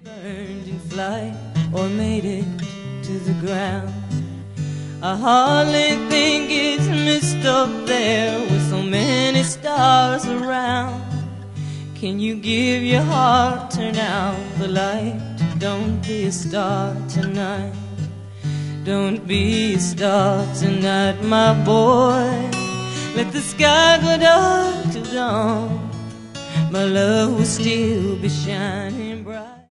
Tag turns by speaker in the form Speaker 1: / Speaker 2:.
Speaker 1: burned in flight or made it to the ground. I hardly think it's missed up there with so many stars around. Can you give your heart, turn out the light? Don't be a star tonight. Don't be a star tonight, my boy. Let the sky go dark till dawn. My love will still be shining bright.